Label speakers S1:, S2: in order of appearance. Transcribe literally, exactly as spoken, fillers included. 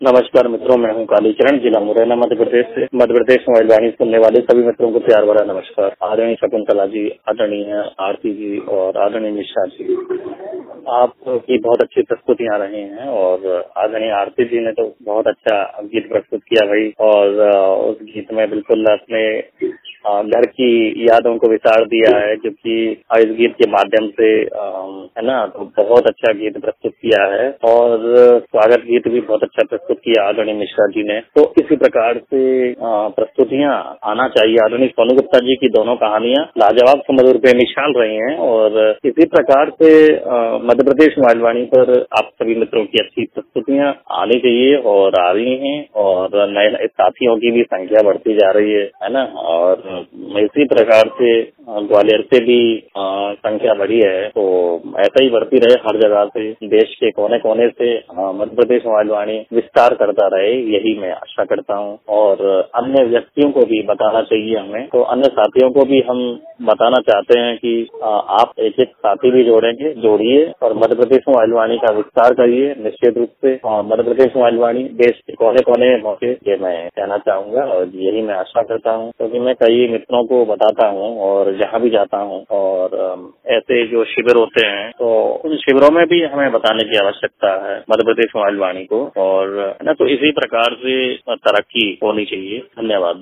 S1: नमस्कार मित्रों, मैं हूं कालीचरण, जिला मुरैना, मध्य प्रदेश से। मध्य प्रदेश मोबाइल वाणी सुनने वाले सभी मित्रों को प्यार भरा नमस्कार। आदरणीय शकुंतला जी, आदरणीय आरती जी और आदरणीय मिश्रा जी, आपकी बहुत अच्छी प्रस्तुतियां रही हैं और आदरणीय आरती जी ने तो बहुत अच्छा गीत प्रस्तुत किया भाई। और उस गीत में बिल्कुल अपने घर की यादों को विसार दिया है, जो कि इस गीत के माध्यम से है ना, तो बहुत अच्छा गीत प्रस्तुत किया है। और स्वागत गीत भी बहुत अच्छा प्रस्तुत किया आदरणीय मिश्रा जी ने। तो इसी प्रकार से प्रस्तुतियां आना चाहिए। आदरणीय सोनू गुप्ता जी की दोनों कहानियां लाजवाब सुमधुर बेमिसाल रही हैं और इसी प्रकार से मध्य प्रदेश मोबाइल वाणी पर आप सभी मित्रों की अच्छी प्रस्तुतियां आनी चाहिए और आ रही हैं और नए नए साथियों की भी संख्या बढ़ती जा रही है है ना। और इसी प्रकार से ग्वालियर से भी संख्या बढ़ी है, तो ऐसा ही बढ़ती रहे हर जगह से, देश के कोने कोने से मध्य प्रदेश मोबाइल वाणी विस्तार करता रहे, यही मैं आशा करता हूं। और अन्य व्यक्तियों को भी बताना चाहिए हमें, तो अन्य साथियों को भी हम बताना चाहते हैं कि आप एक एक साथी भी जोड़ेंगे, जोड़िए और मध्य प्रदेश मोबाइल वाणी का विस्तार करिए निश्चित रूप से। और मध्य प्रदेश मोबाइल वाणी देश के कोने कोने में मौके, ये मैं कहना चाहूंगा और यही मैं आशा करता हूँ, क्योंकि मैं कई मित्रों को बताता हूँ और जहाँ भी जाता हूँ और ऐसे जो शिविर होते हैं, तो उन शिविरों में भी हमें बताने की आवश्यकता है मध्य प्रदेश मोबाइल वाणी को। और है ना, तो इसी प्रकार से तरक्की होनी चाहिए। धन्यवाद।